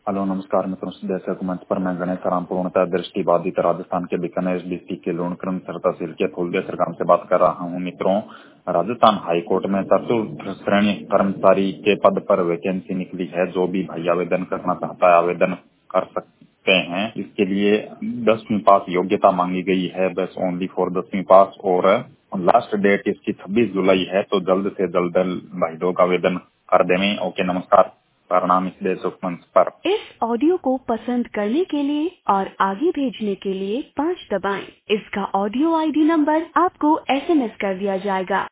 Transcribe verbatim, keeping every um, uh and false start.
Hello नमस्कार मित्रों, दर्शक मंच पर मैं गणेश राम पूर्णतः दृष्टिबाधित राजस्थान के बीकानेर डिस्ट्रिक्ट के लूणकरण तहसील के फूलदेसर गांव से बात कर रहा हूं। मित्रों, राजस्थान हाईकोर्ट में चतुर्थ श्रेणी कर्मचारी के पद पर वैकेंसी निकली है। जो भी भाई आवेदन करना चाहता है आवेदन कर सकते हैं। इसके लिए दसवीं पास योग्यता मांगी गई है, बस ओनली फॉर दसवीं पास। और लास्ट डेट इसकी छब्बीस जुलाई है, तो जल्द से जल्द भाई लोग आवेदन कर देवें। ओके, नमस्कार, प्रणाम इस देशोक मंच पर। इस ऑडियो को पसंद करने के लिए और आगे भेजने के लिए पाँच दबाएं। इसका ऑडियो आईडी नंबर आपको एसएमएस कर दिया जाएगा।